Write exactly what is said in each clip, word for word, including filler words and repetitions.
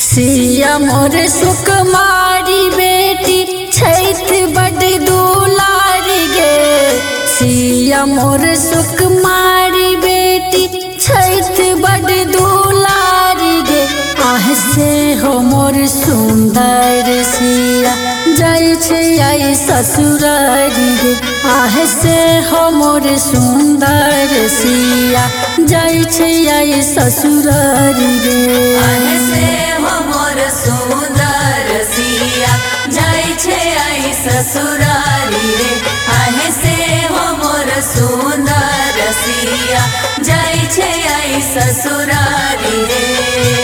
सिया मोर सुकुमारी बेटी छैठ बड़ दुलारी गे। सिया मोर सुकुमारी बेटी छैठ बड़ दुलारी गे। आह से हो मोर सुंदर सिया जाय छै आई ससुरारी गे। आह से हो मोर सुंदर सिया जाय छै आई ससुरारी गे। आह से हो मोर सुंदर सिया जाय छै आई ससुरारी रे। आह से हो मोर सुंदर सिया जाय छै आई ससुरारी रे।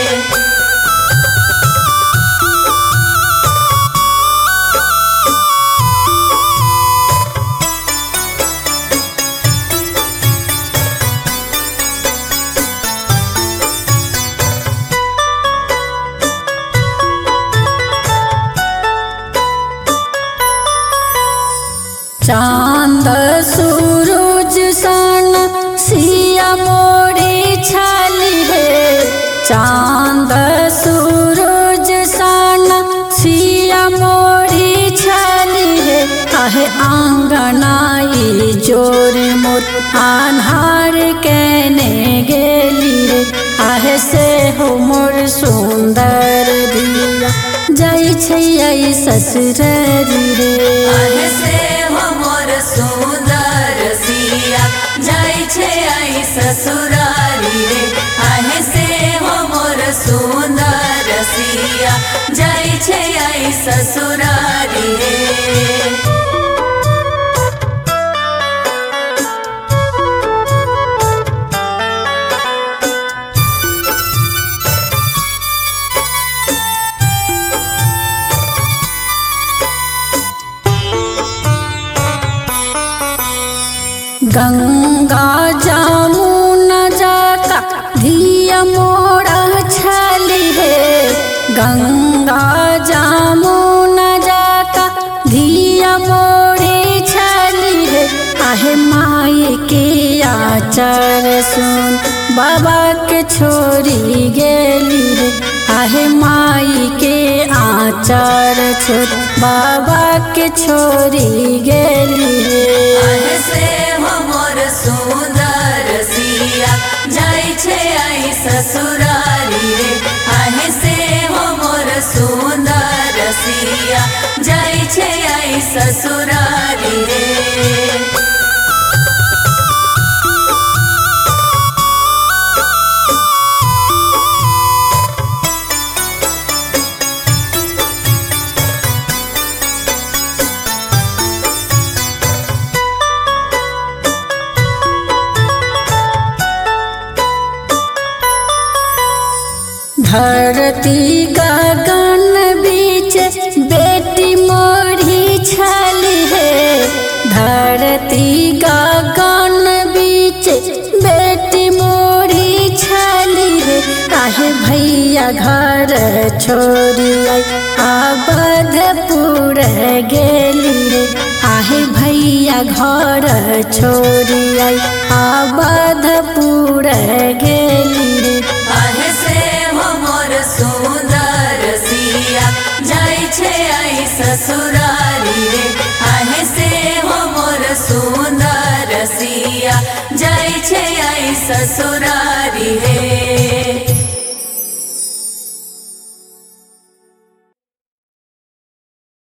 चांद सूरज सन सिया मोरी छाली है। चांद सूरज सन सिया मोरी छाली है। आहे आंगनाई जोर मोर आन्हार केने गेली रे। आहे से हो मोर सुंदर दिया जाय छै आई ससुरारी रे। आह से हो मोर सुंदर सिया जाय छै आई ससुरारी रे। आह से हो मोर सुंदर सिया जाय छै आई ससुरारी रे। गंगा जमुना जाता धिया मोरा छाली है। गंगा जमुना जाता धिया मोरी छाली है। आहे माई के आचार सुन बाबा के छोरी गेली रे। आहे माई के आचार छोड़ बाबा के छोरी गेली रे। आह से हो मोर सुंदर सिया जाय छै आई ससुरारी रे। आह से हो मोर सुंदर सिया जाय छै आई ससुरारी रे। धरती गगन बीच बेटी मोरी छाली है। धरती गगन बीच बेटी मोरी छाली है। काहे भैया घर छोड़ी आई अवधपुर गेली रे। आहे भैया घर छोड़ी आई अवधपुर गेली रे। आह से हो मोर सुंदर सिया जाय छै आई ससुरारी रे। आह से हो मोर सुंदर सिया जाय छै आई ससुरारी रे।